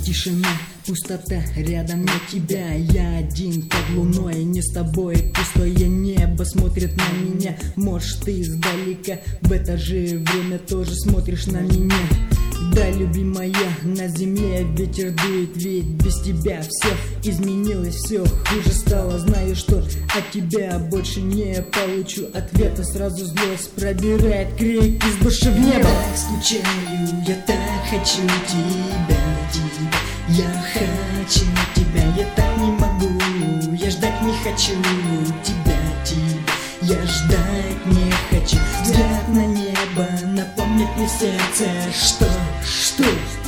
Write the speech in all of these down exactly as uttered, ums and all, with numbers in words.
Тишина, пустота, рядом нет тебя. Я один под луной, не с тобой. Пустое небо смотрит на меня. Может, ты издалека, в это же время тоже смотришь на меня. Да, любимая, на земле ветер дует, ведь без тебя все изменилось, все хуже стало. Знаю, что от тебя больше не получу ответа. Сразу злость пробирает, крик из души в небо. Я так скучаю, я так хочу тебя, тебя. Я хочу тебя, я так не могу. Я ждать не хочу тебя, тебя. Я ждать не хочу. Взгляд на небо напомнит мне сердце, что, что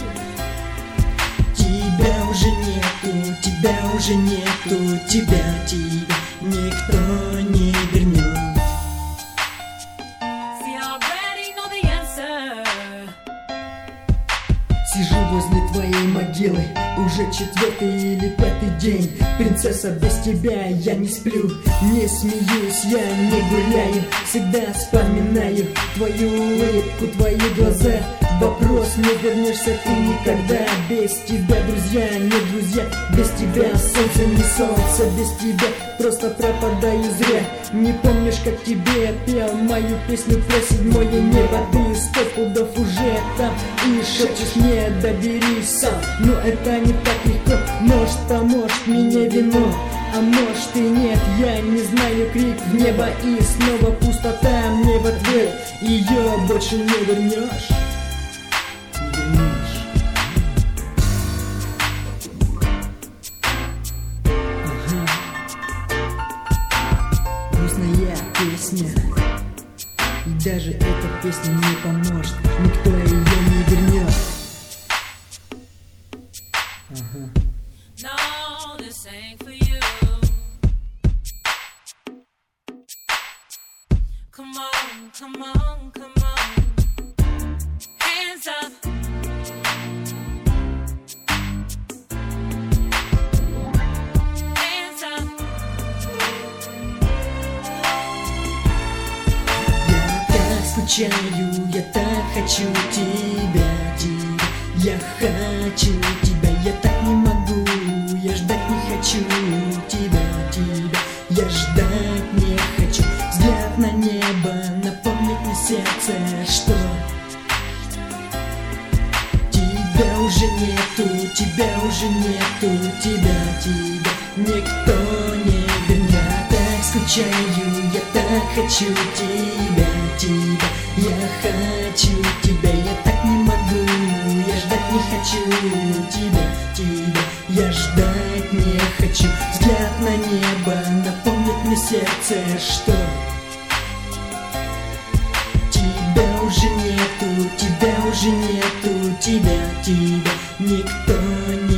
тебя уже нету, тебя уже нету, тебя, тебя никто не вернет. Сижу возле твоей могилы уже четвертый или пятый день. Принцесса, без тебя я не сплю, не смеюсь, я не гуляю. Всегда вспоминаю твою улыбку, твои глаза. Вопрос, не вернешься ты никогда. Без тебя друзья не друзья, без тебя солнце не солнце. Без тебя просто пропадаю зря. Не помнишь, как тебе я пел мою песню про седьмое небо? Ты сто пудов уже там и шепчешь мне: доберись сам. Но это не так легко, может, поможет мне вино, а может и нет, я не знаю. Крик в небо и снова пустота мне в ответ. Ее больше не вернешь. Грустная песня, и даже эта песня не поможет, никто ее не вернет. Ага. No, this ain't for you. Come on, come on, come on. Hands up. Hands up. Я так скучаю, я так хочу тебя, тебя. Я хочу тебя, я так не могу. Я ждать не хочу тебя, тебя. Я ждать не хочу. Взгляд на небо напомнит мне сердце, что тебя уже нету, тебя уже нету, тебя, тебя никто не вернет. Я так скучаю, я так хочу тебя, тебя. Я хочу тебя, я так не могу. Я ждать не хочу тебя, тебя. Я ждать не хочу. Взгляд на небо напомнит мне сердце, что тебя уже нету, тебя уже нету, тебя, тебя никто не